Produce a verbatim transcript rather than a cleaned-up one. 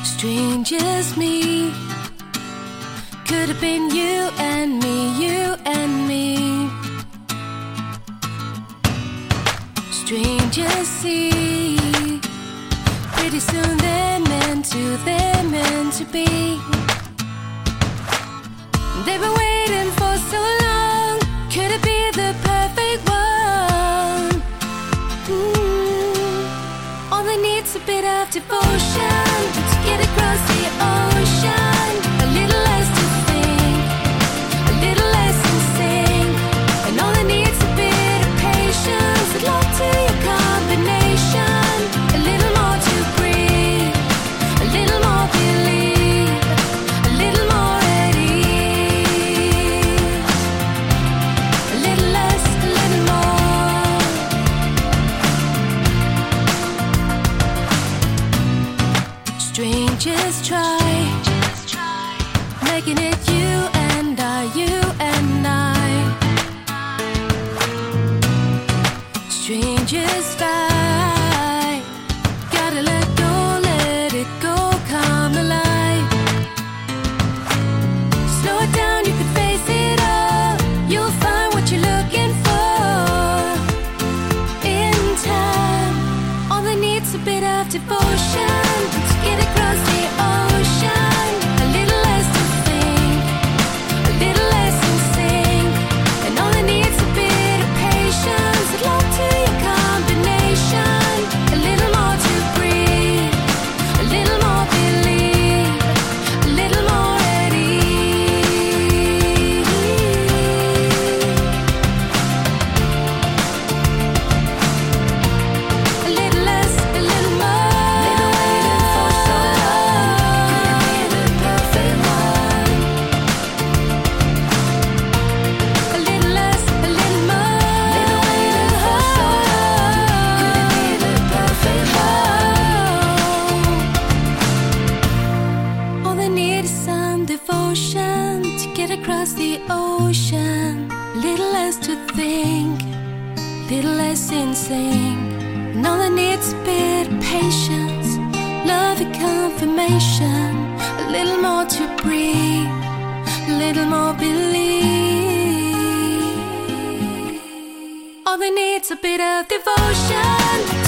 Strangers me. Could have been you and me, you and me. Strangers see. Pretty soon they're meant to, they're meant to be. They've been waiting for so long. Could it be the perfect one? Mm. All they need's a bit of devotion to get across the ocean. A little less to think, a little less to sing. And all they need's a bit of patience. I'd love to your combination. A little more to breathe, a little more believe, a little more at ease. A little less, a little more. Strangers try, making it you and I, you and I. Strangers fight, gotta let go, let it go, come alive. Slow it down, you can face it all. You'll find what you're looking for in time. All they need's a bit of devotion to get across the ocean. A little less to think, a little less to sing. And all they need's a bit of patience. I'd love to your combination. A little more to breathe, a little more believe, a little more at ease. A little less, a little more. They've been waiting for so long. Could it be the perfect one? A little less, a little more. They've been waiting for so long. Could it be the perfect one? All they need is some devotion to get across the ocean. Little less to think, little less in sync. And all they need is a bit of patience, love and confirmation. A little more to breathe, a little more believe. All they need is a bit of devotion.